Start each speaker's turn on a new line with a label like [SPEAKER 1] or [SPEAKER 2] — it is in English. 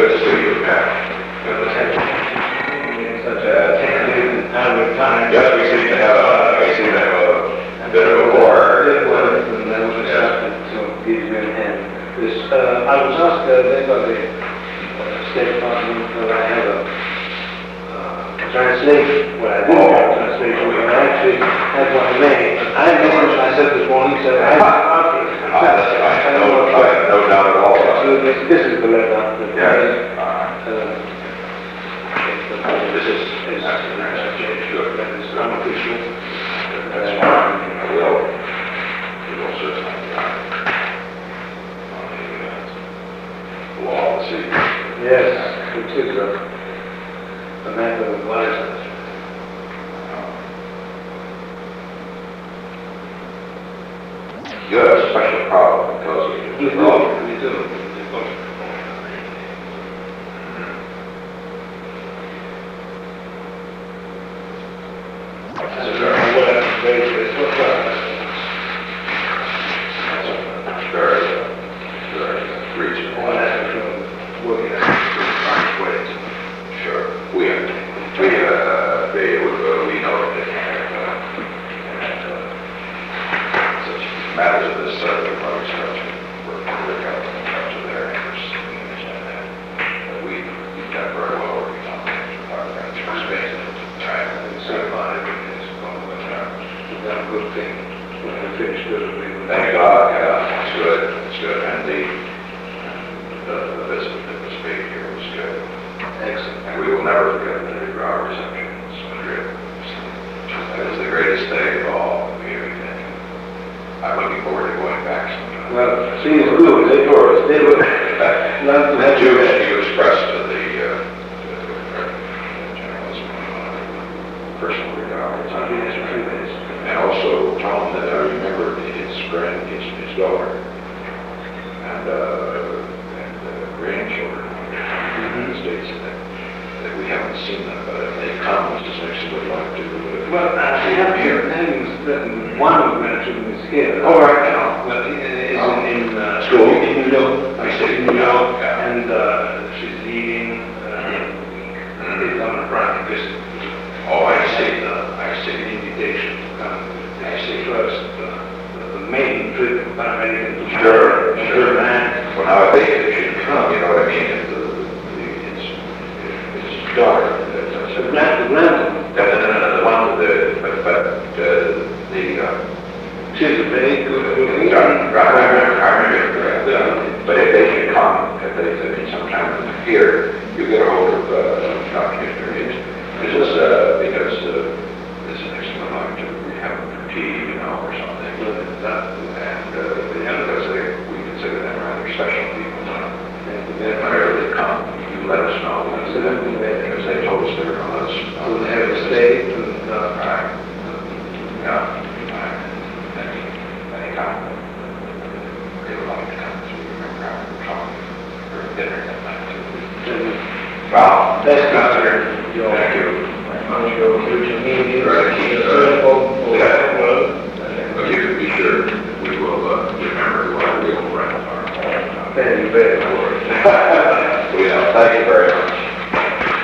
[SPEAKER 1] good to see you, Pat. Good to see you.
[SPEAKER 2] Such a tentative and out of time.
[SPEAKER 1] Yes, we seem to have a bit of a war.
[SPEAKER 2] It was, and that was something to give you in hand. This, I was asked then by the State Department that I have a translation. Well, I didn't have a translation, but I actually had one made. I messaged myself this morning, so I
[SPEAKER 1] That's fine. No doubt at all.
[SPEAKER 2] So this is the letter that
[SPEAKER 1] Yes.
[SPEAKER 2] this is
[SPEAKER 1] Sure.
[SPEAKER 2] that is unofficial.
[SPEAKER 1] That's fine. I will. We will certainly on the wall this evening.
[SPEAKER 2] Yes, it is a matter of license.
[SPEAKER 1] You have a special problem because of
[SPEAKER 2] We
[SPEAKER 1] your
[SPEAKER 2] do, we do.
[SPEAKER 1] very reasonable. Sure. We know that they can't such matters of this sort of public structure work out in terms of their interests. We understand that. But we've done very well working on things with our friends from Spain at the time.
[SPEAKER 2] We've done a good thing. When we finished good,
[SPEAKER 1] Thank God, yeah, it's good, it's good. And the visit that was paid here was good.
[SPEAKER 2] excellent.
[SPEAKER 1] And we will never forget our reception in Madrid. It was the greatest day of all we ever did. I'm looking forward to going back sometime.
[SPEAKER 2] Well, see, it's good. They were love to have you back.
[SPEAKER 1] You expressed to the journalism personal regards. And also tell him that I remember his daughter and grandchildren in the States that we haven't seen them, but if they come, it's just next would like to.
[SPEAKER 2] Well, I have here things. One of the grandchildren is here.
[SPEAKER 1] Oh, right now.
[SPEAKER 2] Well, it's in
[SPEAKER 1] School?
[SPEAKER 2] In New York.
[SPEAKER 1] I see.
[SPEAKER 2] In New York,
[SPEAKER 1] Yeah.
[SPEAKER 2] and she's leaving they come on Friday visit.
[SPEAKER 1] Oh, I see.
[SPEAKER 2] I see an invitation to come. I see first the main trip of American to
[SPEAKER 1] Sure.
[SPEAKER 2] Man.
[SPEAKER 1] Well, now I think it should come, you know what I mean? His daughter.
[SPEAKER 2] The grandmother.
[SPEAKER 1] No, the one with
[SPEAKER 2] She's a very good.
[SPEAKER 1] I remember. But if they should come, if they sometime here, you get a hold of Dr. Hughes. This is because this is next month to have them for tea, or something. And because we consider them rather special people. Whenever they come, you let us know. Because they told us they were going to let us know.
[SPEAKER 2] We'll have a stay and
[SPEAKER 1] Right. Yeah. Anytime. They would like to come to remember how we were talking for dinner that night too. Wow.
[SPEAKER 2] That's considered your
[SPEAKER 1] Thank you.
[SPEAKER 2] your future meetings.
[SPEAKER 1] Right. But you can be sure we will remember who our real friends are.
[SPEAKER 2] Thank you very much.
[SPEAKER 1] Thank you very much.